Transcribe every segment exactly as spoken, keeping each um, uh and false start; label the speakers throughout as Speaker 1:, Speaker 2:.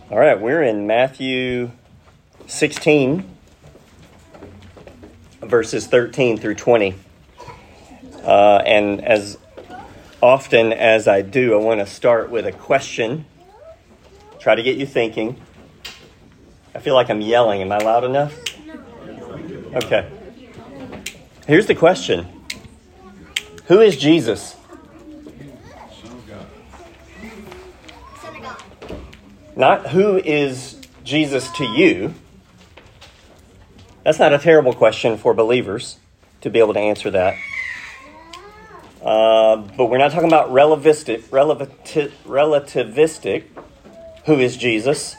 Speaker 1: All right, we're in Matthew sixteen, verses thirteen through twenty. Uh, and as often as I do, I want to start with a question. Try to get you thinking. I feel like I'm yelling. Am I loud enough? Okay. Here's the question. Who is Jesus? Not who is Jesus to you. That's not a terrible question for believers to be able to answer that. Uh, but we're not talking about relativistic, relati- relativistic, who is Jesus.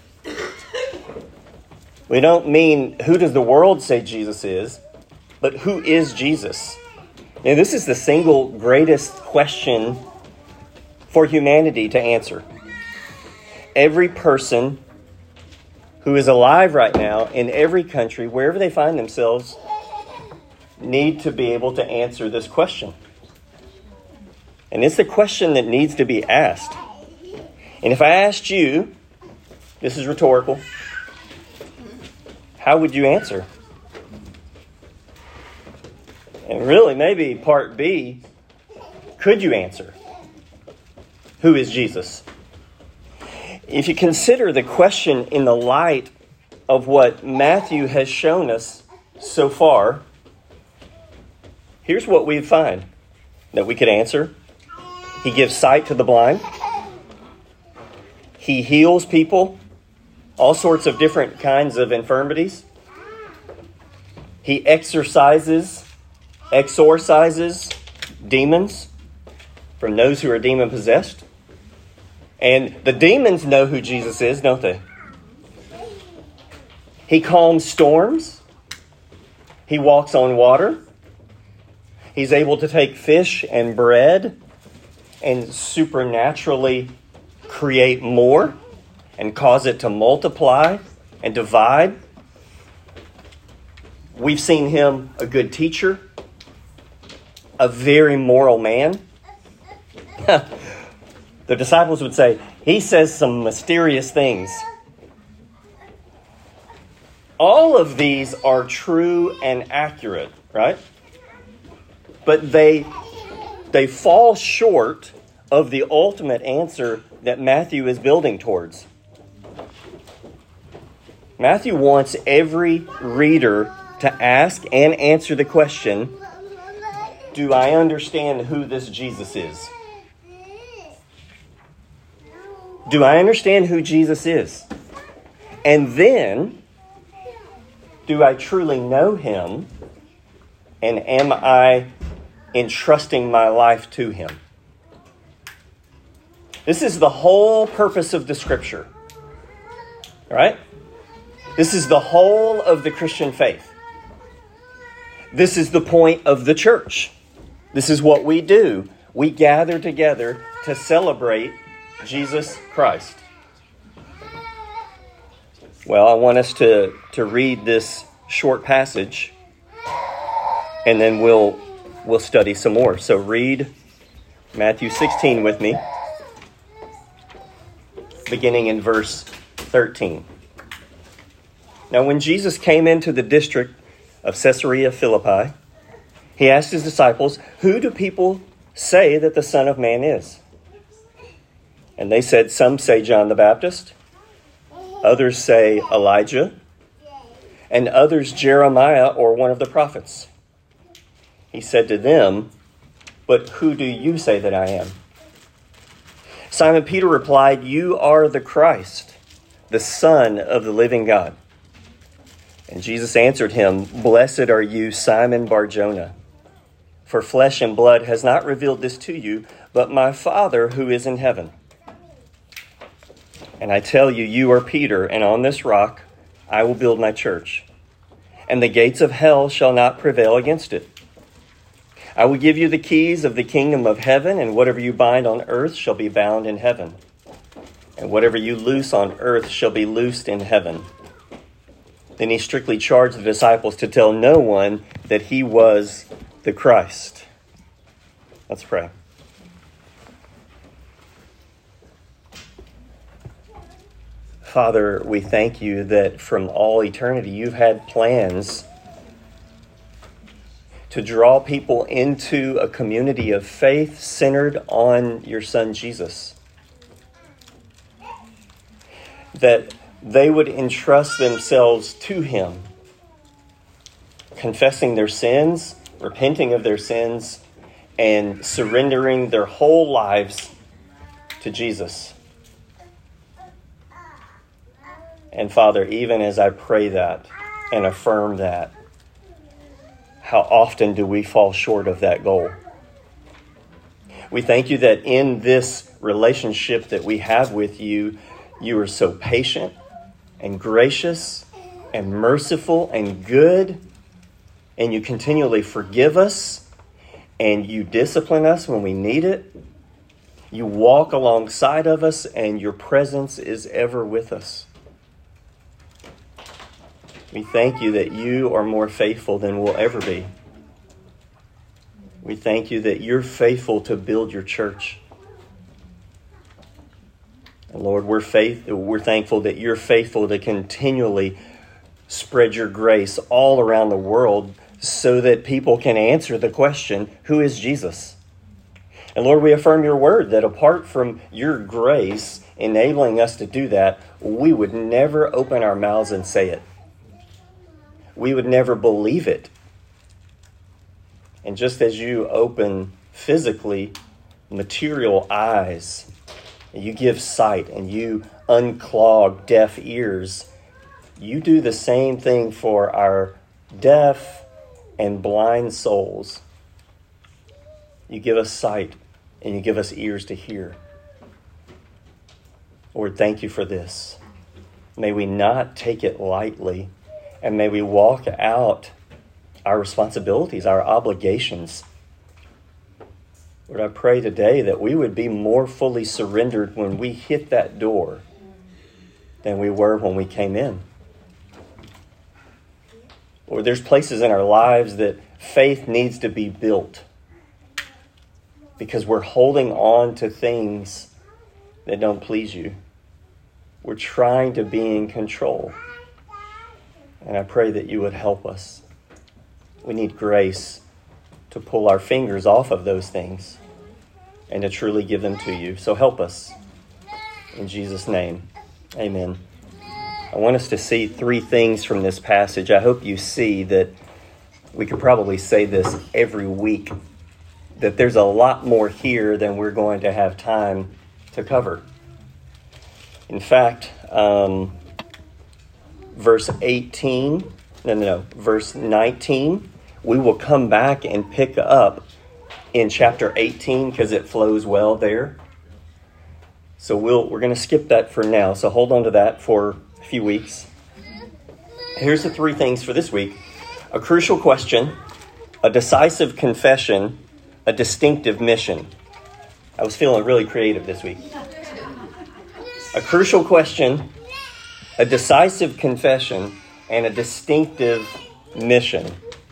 Speaker 1: We don't mean who does the world say Jesus is, but who is Jesus? Now, this is the single greatest question for humanity to answer. Every person who is alive right now in every country, wherever they find themselves, need to be able to answer this question. And it's the question that needs to be asked. And if I asked you, this is rhetorical, how would you answer? And really, maybe part B, could you answer? Who is Jesus? If you consider the question in the light of what Matthew has shown us so far, here's what we find that we could answer. He gives sight to the blind. He heals people, all sorts of different kinds of infirmities. He exorcises, exorcises demons from those who are demon-possessed. And the demons know who Jesus is, don't they? He calms storms. He walks on water. He's able to take fish and bread and supernaturally create more and cause it to multiply and divide. We've seen him a good teacher, a very moral man. The disciples would say, he says some mysterious things. All of these are true and accurate, right? But they, they fall short of the ultimate answer that Matthew is building towards. Matthew wants every reader to ask and answer the question, do I understand who this Jesus is? Do I understand who Jesus is? And then, do I truly know him? And am I entrusting my life to him? This is the whole purpose of the Scripture. Right? This is the whole of the Christian faith. This is the point of the church. This is what we do. We gather together to celebrate Jesus Christ. Well, I want us to, to read this short passage, and then we'll we'll study some more. So read Matthew sixteen with me, beginning in verse thirteen. Now, when Jesus came into the district of Caesarea Philippi, he asked his disciples, "Who do people say that the Son of Man is?" And they said, some say John the Baptist, others say Elijah, and others Jeremiah or one of the prophets. He said to them, "But who do you say that I am?" Simon Peter replied, "You are the Christ, the Son of the living God." And Jesus answered him, "Blessed are you, Simon Bar-Jonah, for flesh and blood has not revealed this to you, but my Father who is in heaven. And I tell you, you are Peter, and on this rock I will build my church, and the gates of hell shall not prevail against it. I will give you the keys of the kingdom of heaven, and whatever you bind on earth shall be bound in heaven, and whatever you loose on earth shall be loosed in heaven." Then he strictly charged the disciples to tell no one that he was the Christ. Let's pray. Father, we thank you that from all eternity you've had plans to draw people into a community of faith centered on your Son Jesus. That they would entrust themselves to him, confessing their sins, repenting of their sins, and surrendering their whole lives to Jesus. And Father, even as I pray that and affirm that, how often do we fall short of that goal? We thank you that in this relationship that we have with you, you are so patient and gracious and merciful and good, and you continually forgive us, and you discipline us when we need it. You walk alongside of us, and your presence is ever with us. We thank you that you are more faithful than we'll ever be. We thank you that you're faithful to build your church. And Lord, we're faith, we're thankful that you're faithful to continually spread your grace all around the world so that people can answer the question, who is Jesus? And Lord, we affirm your word that apart from your grace enabling us to do that, we would never open our mouths and say it. We would never believe it. And just as you open physically material eyes, you give sight and you unclog deaf ears, you do the same thing for our deaf and blind souls. You give us sight and you give us ears to hear. Lord, thank you for this. May we not take it lightly, and may we walk out our responsibilities, our obligations. Lord, I pray today that we would be more fully surrendered when we hit that door than we were when we came in. Lord, there's places in our lives that faith needs to be built because we're holding on to things that don't please you. We're trying to be in control. And I pray that you would help us. We need grace to pull our fingers off of those things and to truly give them to you. So help us. In Jesus' name, amen. I want us to see three things from this passage. I hope you see that we could probably say this every week, that there's a lot more here than we're going to have time to cover. In fact, um, verse eighteen, no, no, no, verse nineteen, we will come back and pick up in chapter eighteen because it flows well there. So we'll, we're going to skip that for now. So hold on to that for a few weeks. Here's the three things for this week. A crucial question, a decisive confession, a distinctive mission. I was feeling really creative this week. A crucial question, a decisive confession, and a distinctive mission.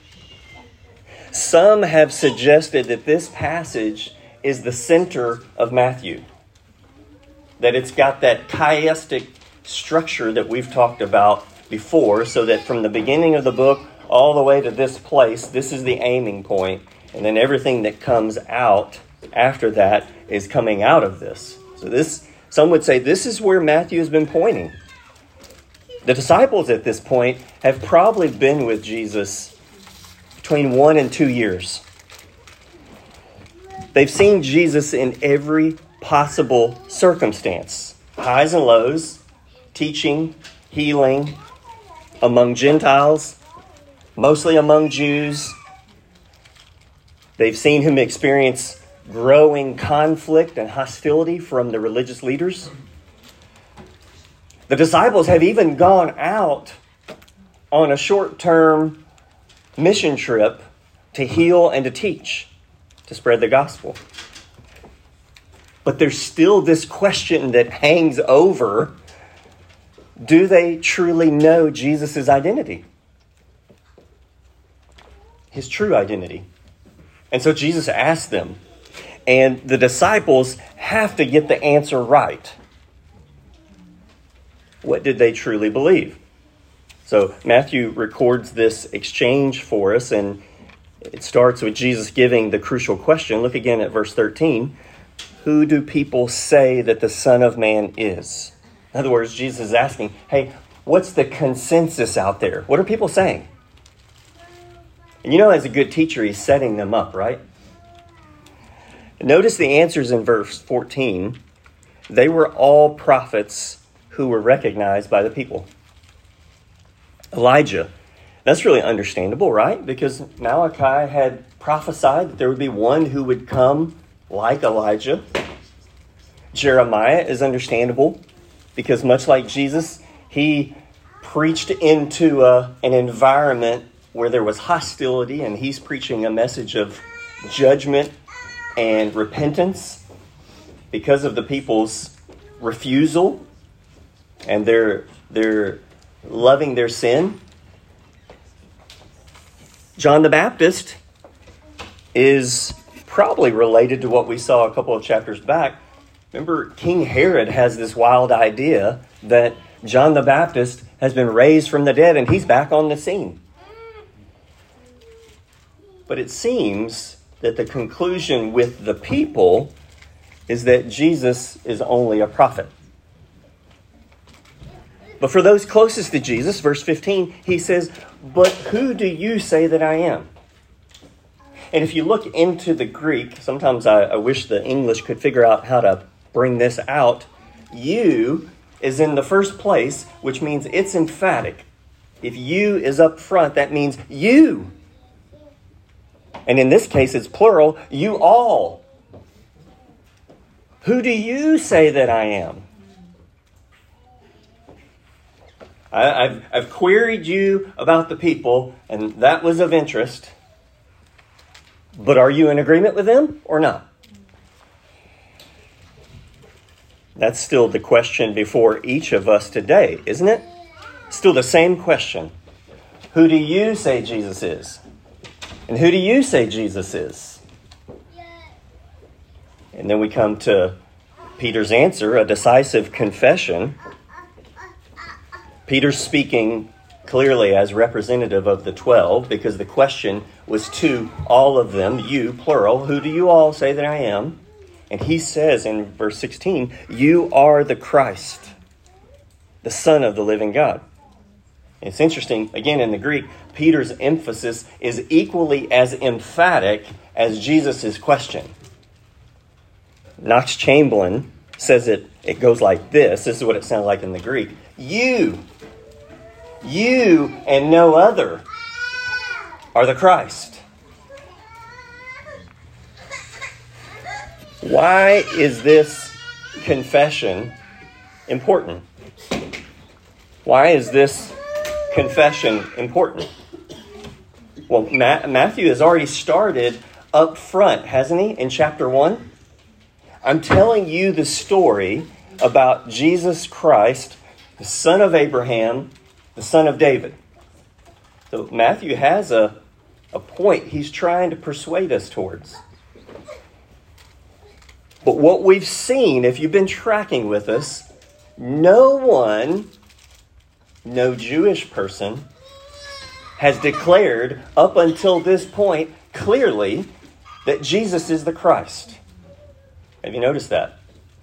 Speaker 1: Some have suggested that this passage is the center of Matthew. That it's got that chiastic structure that we've talked about before, so that from the beginning of the book all the way to this place, this is the aiming point, and then everything that comes out after that is coming out of this. So this, some would say this is where Matthew has been pointing. The disciples at this point have probably been with Jesus between one and two years. They've seen Jesus in every possible circumstance, highs and lows, teaching, healing, among Gentiles, mostly among Jews. They've seen him experience growing conflict and hostility from the religious leaders. The disciples have even gone out on a short-term mission trip to heal and to teach, to spread the gospel. But there's still this question that hangs over: do they truly know Jesus' identity? His true identity. And so Jesus asked them, and the disciples have to get the answer right. what did they truly believe? So Matthew records this exchange for us, and it starts with Jesus giving the crucial question. Look again at verse thirteen. Who do people say that the Son of Man is? In other words, Jesus is asking, hey, what's the consensus out there? What are people saying? And you know, as a good teacher, he's setting them up, right? Notice the answers in verse fourteen. They were all prophets who were recognized by the people. Elijah. That's really understandable, right? Because Malachi had prophesied that there would be one who would come like Elijah. Jeremiah is understandable because much like Jesus, he preached into a, an environment where there was hostility, and he's preaching a message of judgment and repentance because of the people's refusal and their their loving their sin. John the Baptist is probably related to what we saw a couple of chapters back. Remember, King Herod has this wild idea that John the Baptist has been raised from the dead and he's back on the scene. But it seems that the conclusion with the people is that Jesus is only a prophet. But for those closest to Jesus, verse fifteen, he says, but who do you say that I am? And if you look into the Greek, sometimes I, I wish the English could figure out how to bring this out. You is in the first place, which means it's emphatic. If you is up front, that means you. And in this case, it's plural, you all. Who do you say that I am? I, I've, I've queried you about the people, and that was of interest. But are you in agreement with them or not? That's still the question before each of us today, isn't it? Still the same question. Who do you say Jesus is? And who do you say Jesus is? And then we come to Peter's answer, a decisive confession. Peter's speaking clearly as representative of the twelve because the question was to all of them, you, plural, who do you all say that I am? And he says in verse sixteen, you are the Christ, the Son of the living God. It's interesting, again in the Greek, Peter's emphasis is equally as emphatic as Jesus' question. Knox Chamberlain says it, it goes like this. This is what it sounds like in the Greek. You, you and no other are the Christ. Why is this confession important? Why is this confession important? Well, Ma- Matthew has already started up front, hasn't he, in chapter one? I'm telling you the story about Jesus Christ, the son of Abraham, the son of David. So Matthew has a, a point he's trying to persuade us towards. But what we've seen, if you've been tracking with us, no one, no Jewish person, has declared up until this point clearly that Jesus is the Christ. Have you noticed that?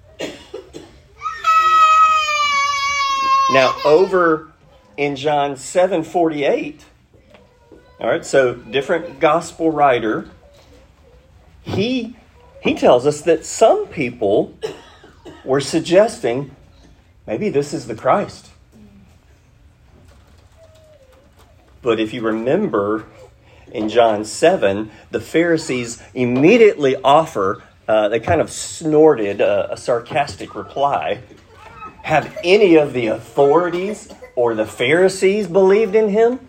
Speaker 1: Now, over in John seven forty-eight, all right, so different gospel writer, he he tells us that some people were suggesting maybe this is the Christ. But if you remember in John seven, the Pharisees immediately offer, uh, they kind of snorted a, a sarcastic reply. Have any of the authorities or the Pharisees believed in him?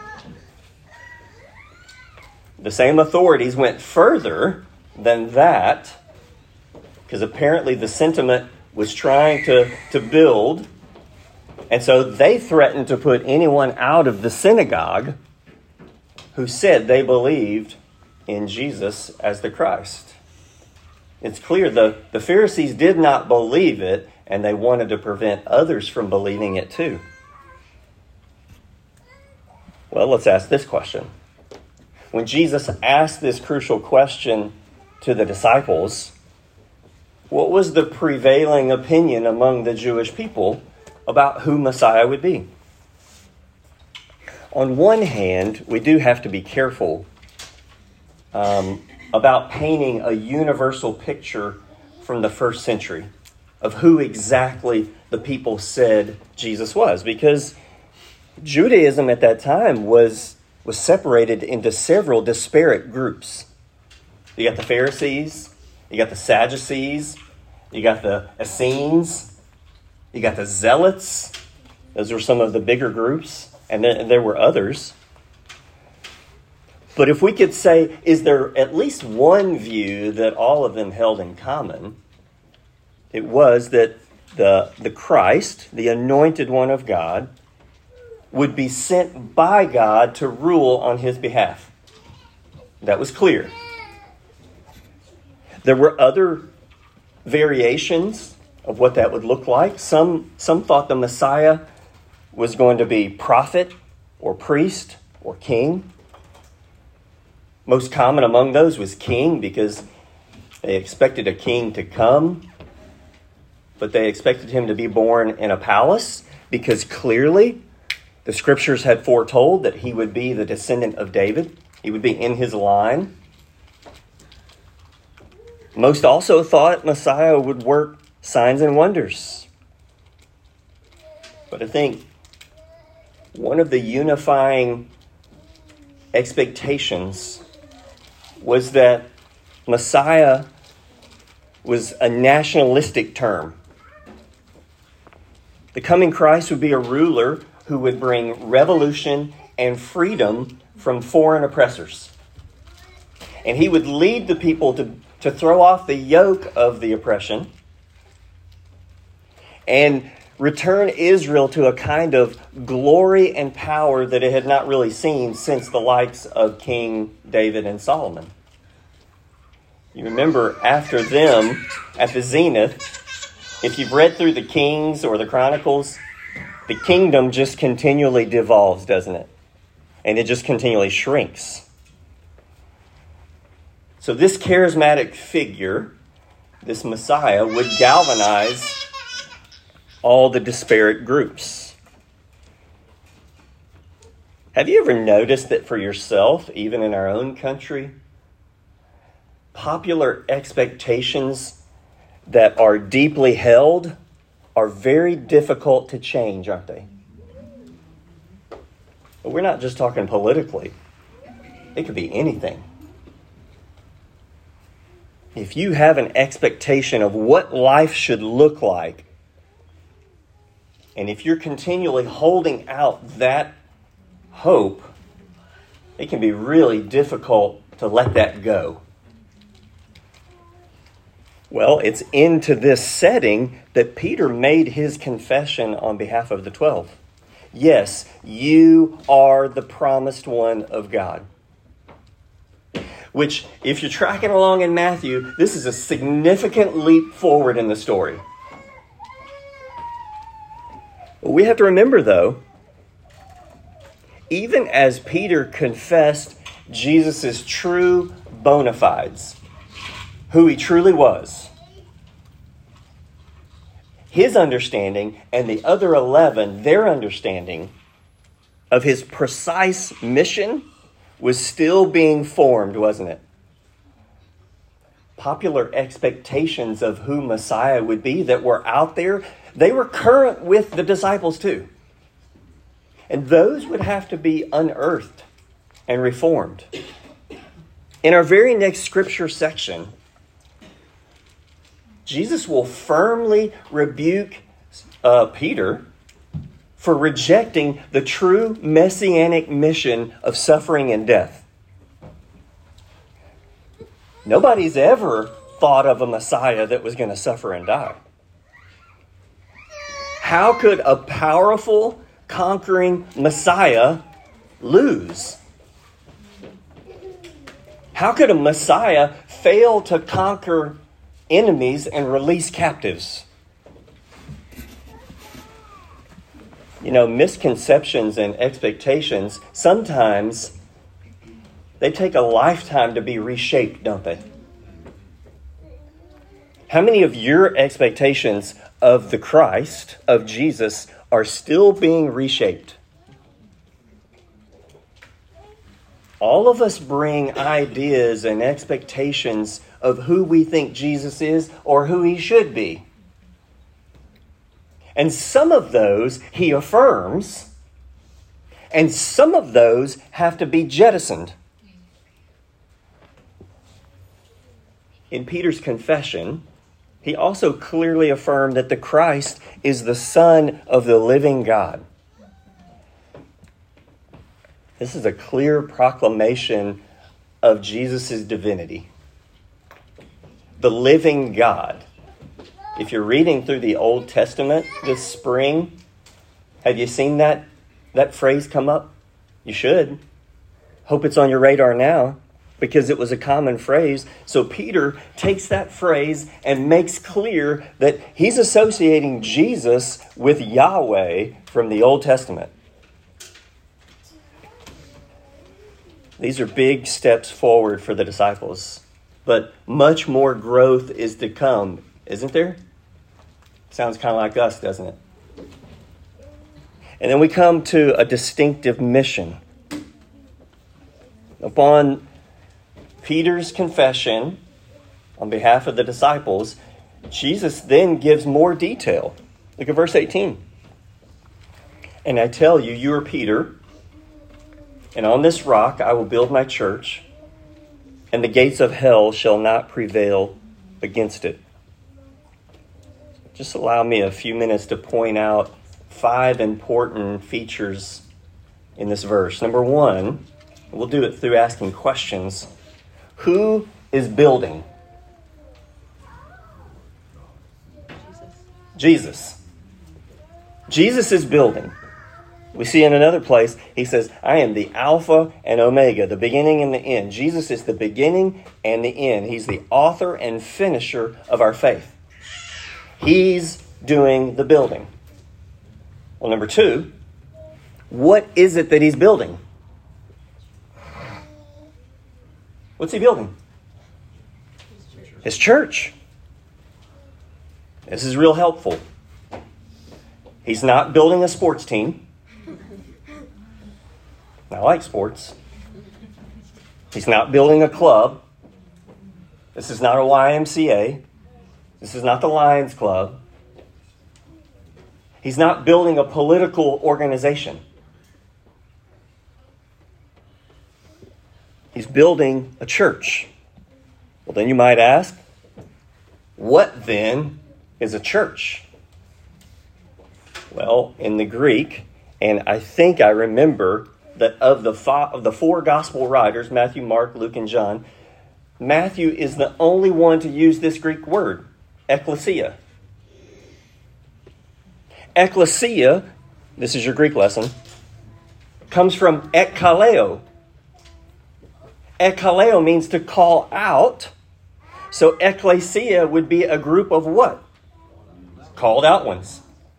Speaker 1: The same authorities went further than that, because apparently the sentiment was trying to, to build. And so they threatened to put anyone out of the synagogue who said they believed in Jesus as the Christ. It's clear the, the Pharisees did not believe it, and they wanted to prevent others from believing it too. Well, let's ask this question. When Jesus asked this crucial question to the disciples, what was the prevailing opinion among the Jewish people about who Messiah would be? On one hand, we do have to be careful um, about painting a universal picture from the first century of who exactly the people said Jesus was, because Judaism at that time was, was separated into several disparate groups. You got the Pharisees, you got the Sadducees, you got the Essenes, you got the Zealots. Those were some of the bigger groups, and then there were others. But if we could say, is there at least one view that all of them held in common, it was that the, the Christ, the anointed one of God, would be sent by God to rule on his behalf. That was clear. There were other variations of what that would look like. Some, some thought the Messiah was going to be prophet or priest or king. Most common among those was king, because they expected a king to come, but they expected him to be born in a palace, because clearly the scriptures had foretold that he would be the descendant of David. He would be in his line. Most also thought Messiah would work signs and wonders. But I think one of the unifying expectations was that Messiah was a nationalistic term. The coming Christ would be a ruler who would bring revolution and freedom from foreign oppressors. And he would lead the people to, to throw off the yoke of the oppression and return Israel to a kind of glory and power that it had not really seen since the likes of King David and Solomon. You remember, after them, at the zenith, if you've read through the Kings or the Chronicles, the kingdom just continually devolves, doesn't it? And it just continually shrinks. So this charismatic figure, this Messiah, would galvanize all the disparate groups. Have you ever noticed that for yourself, even in our own country, popular expectations that are deeply held are very difficult to change, aren't they? But we're not just talking politically. It could be anything. If you have an expectation of what life should look like, and if you're continually holding out that hope, it can be really difficult to let that go. Well, it's into this setting that Peter made his confession on behalf of the twelve. Yes, you are the promised one of God. Which, if you're tracking along in Matthew, this is a significant leap forward in the story. We have to remember, though, even as Peter confessed Jesus' true bona fides, who he truly was, his understanding and the other eleven, their understanding of his precise mission was still being formed, wasn't it? Popular expectations of who Messiah would be that were out there, they were current with the disciples too. And those would have to be unearthed and reformed. In our very next scripture section, Jesus will firmly rebuke uh, Peter for rejecting the true messianic mission of suffering and death. Nobody's ever thought of a Messiah that was going to suffer and die. How could a powerful, conquering Messiah lose? How could a Messiah fail to conquer enemies and release captives? You know, misconceptions and expectations, sometimes they take a lifetime to be reshaped, don't they? How many of your expectations of the Christ, of Jesus, are still being reshaped? All of us bring ideas and expectations of who we think Jesus is or who he should be. And some of those he affirms, and some of those have to be jettisoned. In Peter's confession, he also clearly affirmed that the Christ is the Son of the living God. This is a clear proclamation of Jesus' divinity. The living God. If you're reading through the Old Testament this spring, have you seen that, that phrase come up? You should. Hope it's on your radar now, because it was a common phrase. So Peter takes that phrase and makes clear that he's associating Jesus with Yahweh from the Old Testament. These are big steps forward for the disciples, but much more growth is to come, isn't there? Sounds kind of like us, doesn't it? And then we come to a distinctive mission. Upon Peter's confession on behalf of the disciples, Jesus then gives more detail. Look at verse eighteen. And I tell you, you are Peter, and on this rock I will build my church, and the gates of hell shall not prevail against it. Just allow me a few minutes to point out five important features in this verse. Number one, we'll do it through asking questions. Who is building? Jesus. Jesus. Jesus is building. We see in another place, he says, I am the Alpha and Omega, the beginning and the end. Jesus is the beginning and the end. He's the author and finisher of our faith. He's doing the building. Well, number two, what is it that he's building? What's he building? His church. This is real helpful. He's not building a sports team. I like sports. He's not building a club. This is not a Y M C A. This is not the Lions Club. He's not building a political organization. He's building a church. Well, then you might ask, what then is a church? Well, in the Greek, and I think I remember that of the five, of the four gospel writers, Matthew, Mark, Luke, and John, Matthew is the only one to use this Greek word, ekklesia. Ekklesia, this is your Greek lesson, comes from ekkaleo. Ekkaleo means to call out. So ekklesia would be a group of what? Called out ones.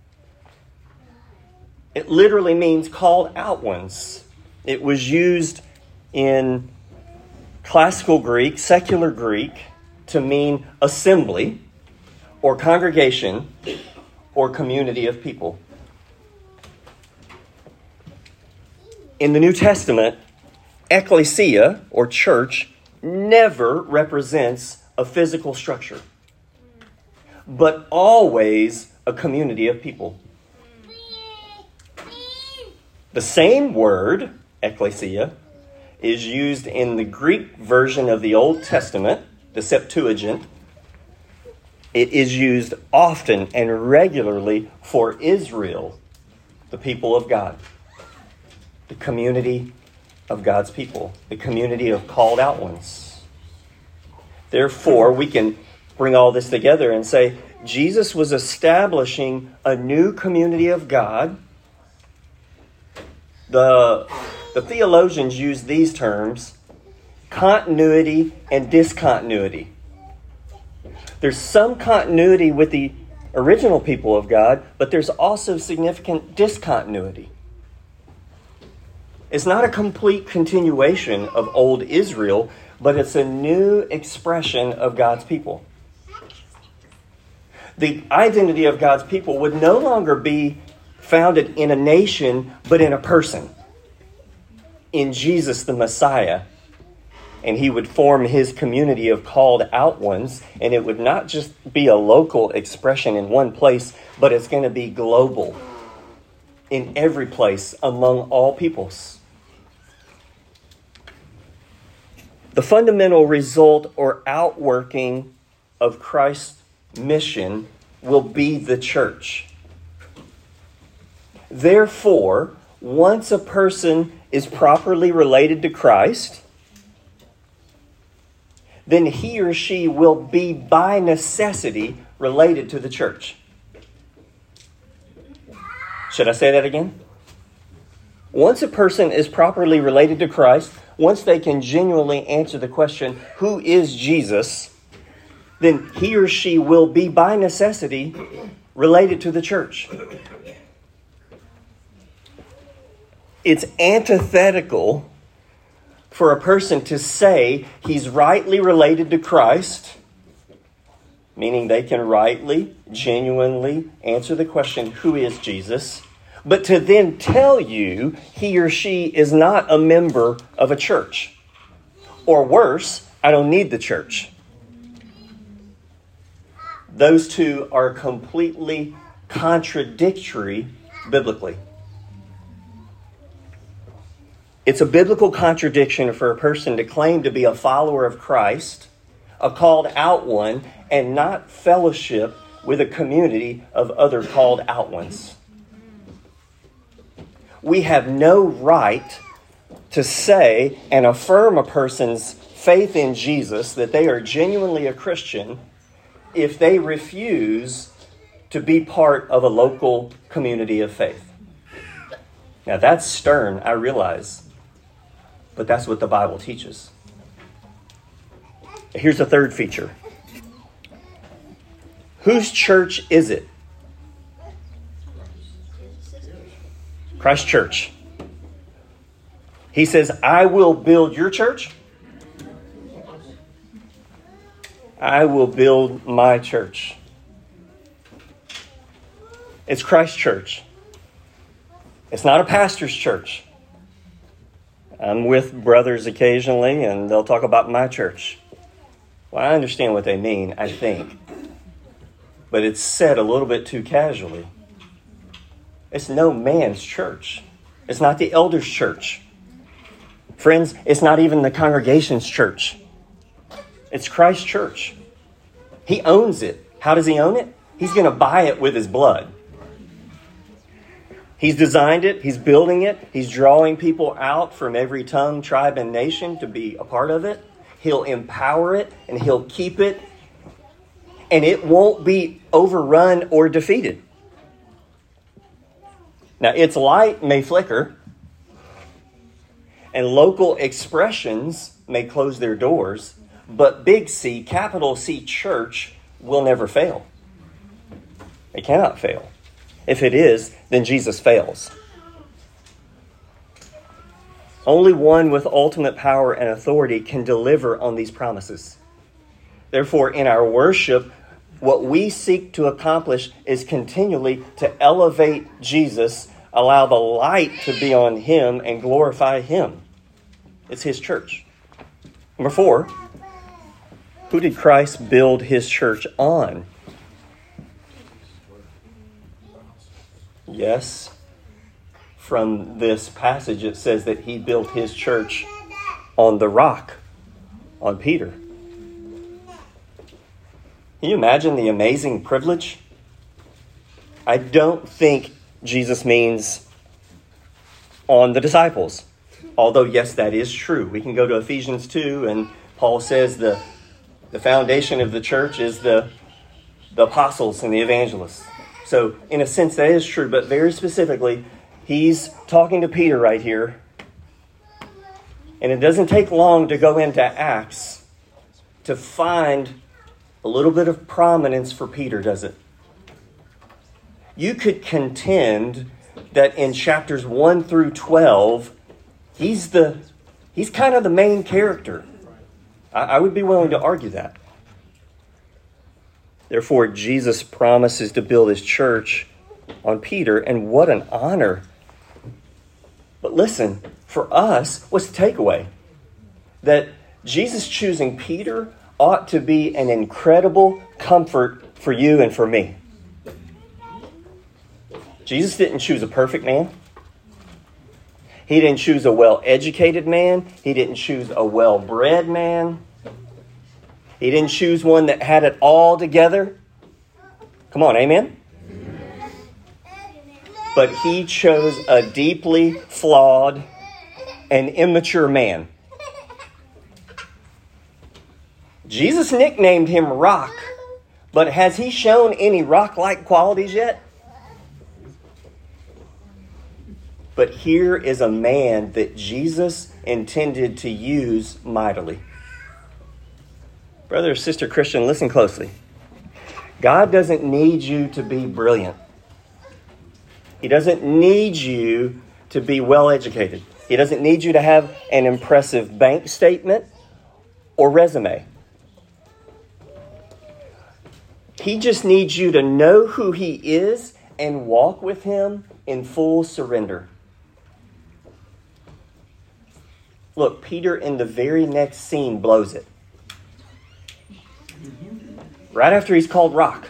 Speaker 1: It literally means called out ones. It was used in classical Greek, secular Greek, to mean assembly or congregation or community of people. In the New Testament, ekklesia or church never represents a physical structure, but always a community of people. The same word, ekklesia, is used in the Greek version of the Old Testament, the Septuagint. It is used often and regularly for Israel, the people of God, the community of God's people, the community of called out ones. Therefore, we can bring all this together and say Jesus was establishing a new community of God. The, the theologians use these terms, continuity and discontinuity. There's some continuity with the original people of God, but there's also significant discontinuity. It's not a complete continuation of old Israel, but it's a new expression of God's people. The identity of God's people would no longer be founded in a nation, but in a person, in Jesus the Messiah. And he would form his community of called out ones, and it would not just be a local expression in one place, but it's going to be global in every place among all peoples. The fundamental result or outworking of Christ's mission will be the church. Therefore, once a person is properly related to Christ, then he or she will be by necessity related to the church. Should I say that again? Once a person is properly related to Christ, once they can genuinely answer the question, who is Jesus, then he or she will be by necessity related to the church. It's antithetical for a person to say he's rightly related to Christ, meaning they can rightly, genuinely answer the question, who is Jesus? But to then tell you he or she is not a member of a church. Or worse, I don't need the church. Those two are completely contradictory biblically. It's a biblical contradiction for a person to claim to be a follower of Christ, a called out one, and not fellowship with a community of other called out ones. We have no right to say and affirm a person's faith in Jesus, that they are genuinely a Christian, if they refuse to be part of a local community of faith. Now that's stern, I realize. But that's what the Bible teaches. Here's a third feature. Whose church is it? Christ Church. He says, I will build your church. I will build my church. It's Christ Church. It's not a pastor's church. I'm with brothers occasionally, and they'll talk about my church. Well, I understand what they mean, I think. But it's said a little bit too casually. It's no man's church. It's not the elders' church. Friends, it's not even the congregation's church. It's Christ's church. He owns it. How does he own it? He's going to buy it with his blood. He's designed it. He's building it. He's drawing people out from every tongue, tribe, and nation to be a part of it. He'll empower it, and he'll keep it. And it won't be overrun or defeated. Now, its light may flicker, and local expressions may close their doors, but Big C, capital C Church will never fail. It cannot fail. If it is, then Jesus fails. Only one with ultimate power and authority can deliver on these promises. Therefore, in our worship, what we seek to accomplish is continually to elevate Jesus, allow the light to be on him, and glorify him. It's his church. Number four, who did Christ build his church on? Yes, from this passage it says that he built his church on the rock, on Peter. Can you imagine the amazing privilege? I don't think Jesus means on the disciples. Although, yes, that is true. We can go to Ephesians two, and Paul says the, the foundation of the church is the, the apostles and the evangelists. So, in a sense, that is true. But very specifically, he's talking to Peter right here. And it doesn't take long to go into Acts to find a little bit of prominence for Peter, does it? you could contend that in chapters one through twelve, he's the he's kind of the main character. I, I would be willing to argue that. Therefore, Jesus promises to build his church on Peter, and what an honor. But listen, for us, what's the takeaway? That Jesus choosing Peter ought to be an incredible comfort for you and for me. Jesus didn't choose a perfect man. He didn't choose a well-educated man. He didn't choose a well-bred man. He didn't choose one that had it all together. Come on, amen? But he chose a deeply flawed and immature man. Jesus nicknamed him Rock, but has he shown any rock-like qualities yet? But here is a man that Jesus intended to use mightily. Brother or sister Christian, listen closely. God doesn't need you to be brilliant. He doesn't need you to be well educated. He doesn't need you to have an impressive bank statement or resume. He just needs you to know who he is and walk with him in full surrender. Look, Peter in the very next scene blows it. Right after he's called Rock.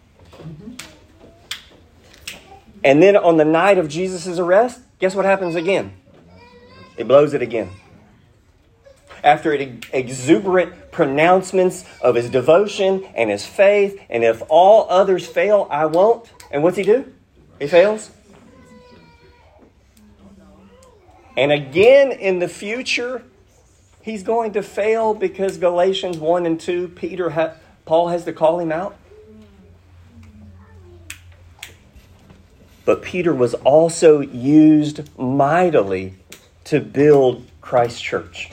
Speaker 1: And then on the night of Jesus' arrest, guess what happens again? It blows it again. After exuberant pronouncements of his devotion and his faith, and if all others fail, I won't. And what's he do? He fails. And again in the future, he's going to fail because Galatians one and two, Peter, ha- Paul has to call him out. But Peter was also used mightily to build Christ's church.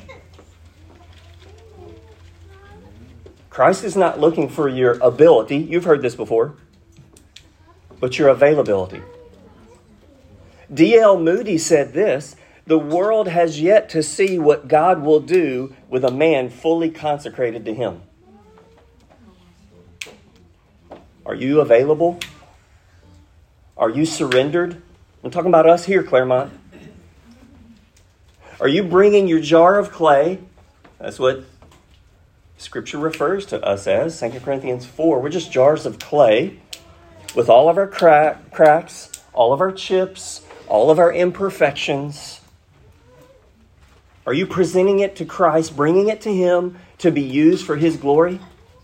Speaker 1: Christ is not looking for your ability. You've heard this before. But your availability. D L Moody said this: the world has yet to see what God will do with a man fully consecrated to him. Are you available? Are you surrendered? I'm talking about us here, Claremont. Are you bringing your jar of clay? That's what Scripture refers to us as, Second Corinthians four. We're just jars of clay with all of our crack, cracks, all of our chips, all of our imperfections. Are you presenting it to Christ, bringing it to him to be used for his glory?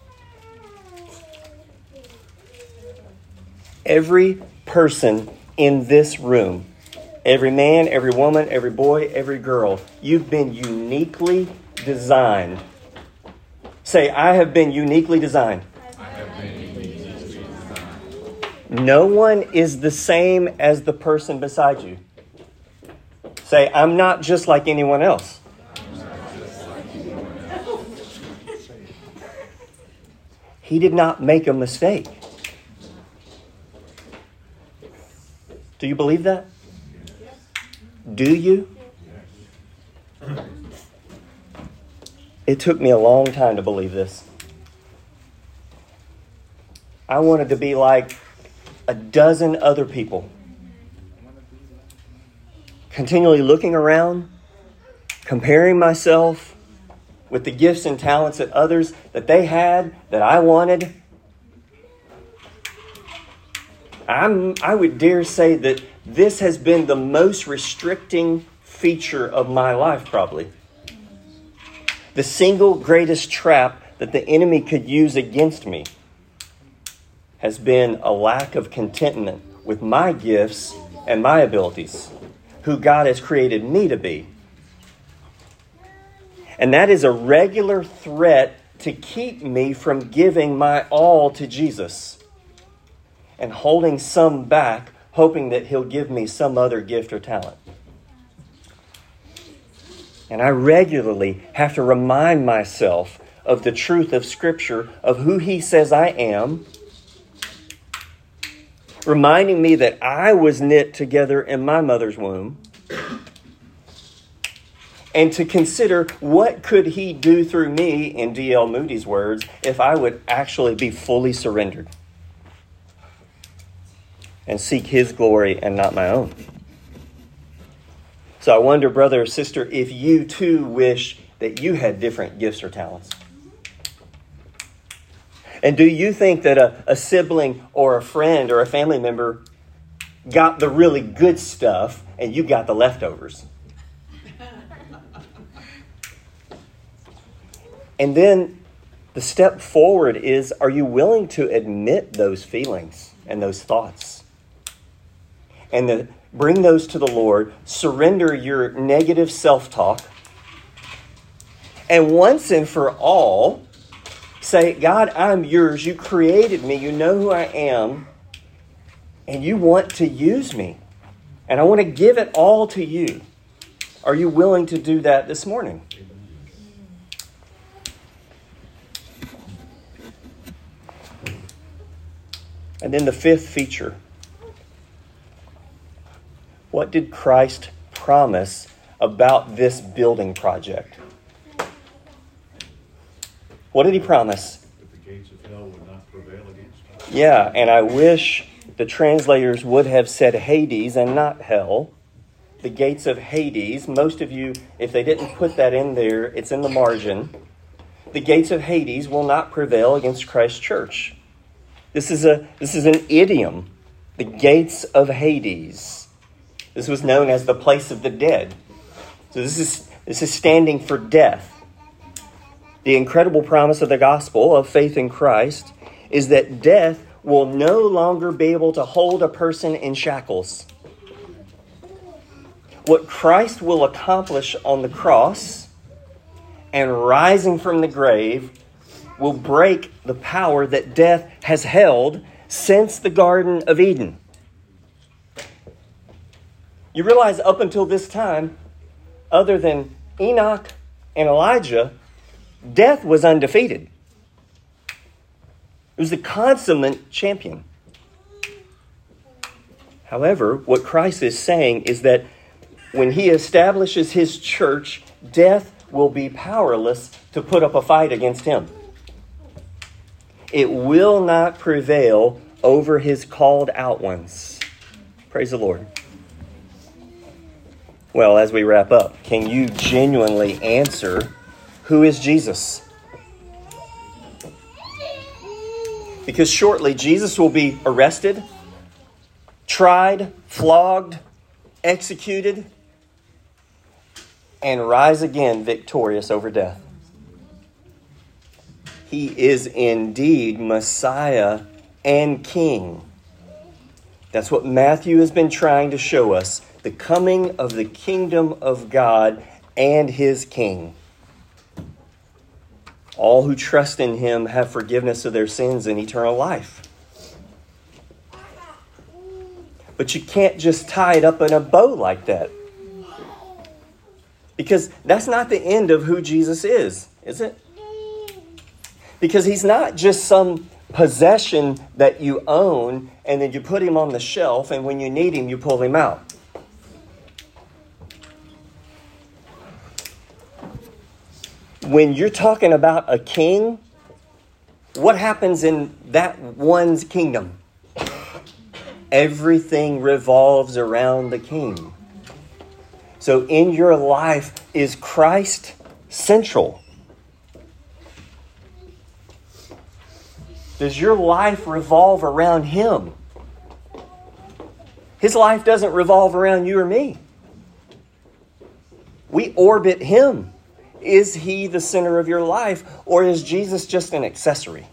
Speaker 1: Every person in this room, every man, every woman, every boy, every girl, you've been uniquely designed. Say, I have been uniquely designed. I have been uniquely designed. No one is the same as the person beside you. Say, I'm not just like anyone else. He did not make a mistake. Do you believe that? Do you? It took me a long time to believe this. I wanted to be like a dozen other people. Continually looking around, comparing myself with the gifts and talents that others, that they had, that I wanted. I'm, I would dare say that this has been the most restricting feature of my life, probably. The single greatest trap that the enemy could use against me has been a lack of contentment with my gifts and my abilities, who God has created me to be. And that is a regular threat to keep me from giving my all to Jesus and holding some back, hoping that he'll give me some other gift or talent. And I regularly have to remind myself of the truth of Scripture, of who he says I am, reminding me that I was knit together in my mother's womb, and to consider what could he do through me, in D L Moody's words, if I would actually be fully surrendered and seek his glory and not my own. So I wonder, brother or sister, if you too wish that you had different gifts or talents. And do you think that a, a sibling or a friend or a family member got the really good stuff and you got the leftovers? And then the step forward is, are you willing to admit those feelings and those thoughts? And the, bring those to the Lord, surrender your negative self-talk, and once and for all, say, God, I'm yours. You created me. You know who I am. And you want to use me. And I want to give it all to you. Are you willing to do that this morning? And then the fifth feature. What did Christ promise about this building project? What did he promise?
Speaker 2: That the gates of hell would not prevail against us.
Speaker 1: Yeah, and I wish the translators would have said Hades and not hell. The gates of Hades. Most of you, if they didn't put that in there, it's in the margin. The gates of Hades will not prevail against Christ's church. This is a this is an idiom. The gates of Hades. This was known as the place of the dead. So this is this is standing for death. The incredible promise of the gospel of faith in Christ is that death will no longer be able to hold a person in shackles. What Christ will accomplish on the cross and rising from the grave will break the power that death has held since the Garden of Eden. You realize up until this time, other than Enoch and Elijah, death was undefeated. It was the consummate champion. However, what Christ is saying is that when he establishes his church, death will be powerless to put up a fight against him. It will not prevail over his called out ones. Praise the Lord. Well, as we wrap up, can you genuinely answer, who is Jesus? Because shortly, Jesus will be arrested, tried, flogged, executed, and rise again victorious over death. He is indeed Messiah and King. That's what Matthew has been trying to show us, the coming of the kingdom of God and his King. All who trust in him have forgiveness of their sins and eternal life. But you can't just tie it up in a bow like that. Because that's not the end of who Jesus is, is it? Because he's not just some possession that you own and then you put him on the shelf and when you need him, you pull him out. When you're talking about a king, what happens in that one's kingdom? Everything revolves around the king. So in your life, is Christ central? Does your life revolve around him? His life doesn't revolve around you or me. We orbit him. Is he the center of your life, or is Jesus just an accessory?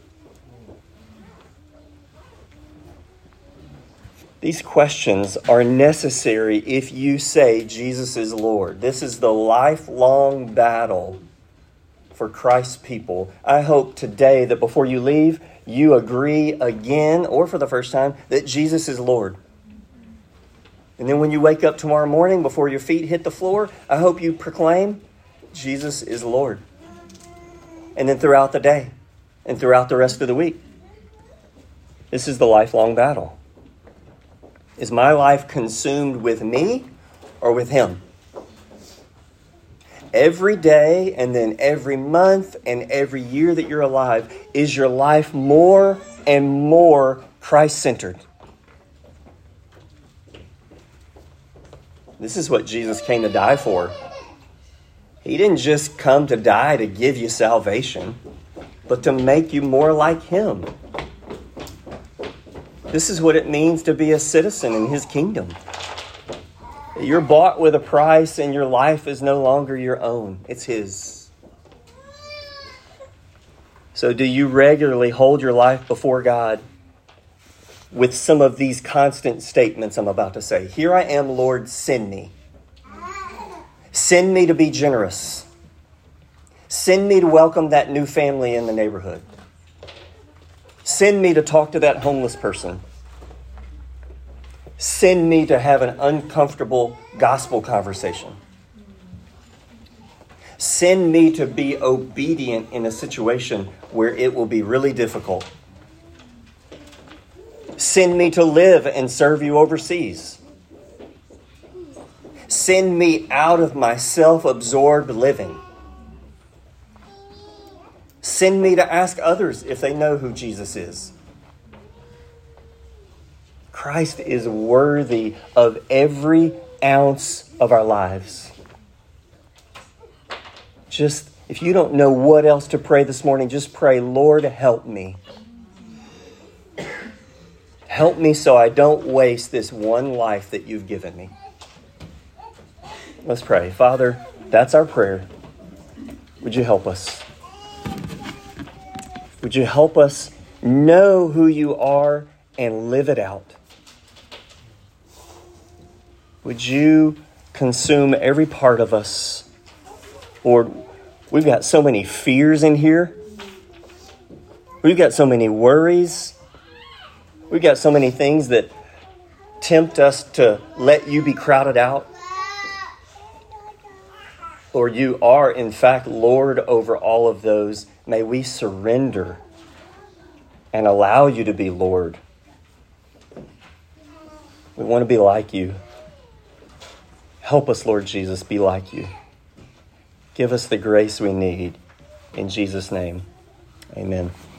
Speaker 1: These questions are necessary if you say Jesus is Lord. This is the lifelong battle for Christ's people. I hope today that before you leave, you agree again, or for the first time, that Jesus is Lord. And then when you wake up tomorrow morning, before your feet hit the floor, I hope you proclaim, Jesus is Lord. And then throughout the day and throughout the rest of the week. This is the lifelong battle. Is my life consumed with me or with him? Every day and then every month and every year that you're alive, is your life more and more Christ-centered? This is what Jesus came to die for. He didn't just come to die to give you salvation, but to make you more like him. This is what it means to be a citizen in his kingdom. You're bought with a price and your life is no longer your own. It's his. So do you regularly hold your life before God with some of these constant statements I'm about to say? Here I am, Lord, send me. Send me to be generous. Send me to welcome that new family in the neighborhood. Send me to talk to that homeless person. Send me to have an uncomfortable gospel conversation. Send me to be obedient in a situation where it will be really difficult. Send me to live and serve you overseas. Send me out of my self-absorbed living. Send me to ask others if they know who Jesus is. Christ is worthy of every ounce of our lives. Just, if you don't know what else to pray this morning, just pray, Lord, help me. Help me so I don't waste this one life that you've given me. Let's pray. Father, that's our prayer. Would you help us? Would you help us know who you are and live it out? Would you consume every part of us? Lord, we've got so many fears in here. We've got so many worries. We've got so many things that tempt us to let you be crowded out. Lord, you are, in fact, Lord over all of those. May we surrender and allow you to be Lord. We want to be like you. Help us, Lord Jesus, be like you. Give us the grace we need. In Jesus' name, amen.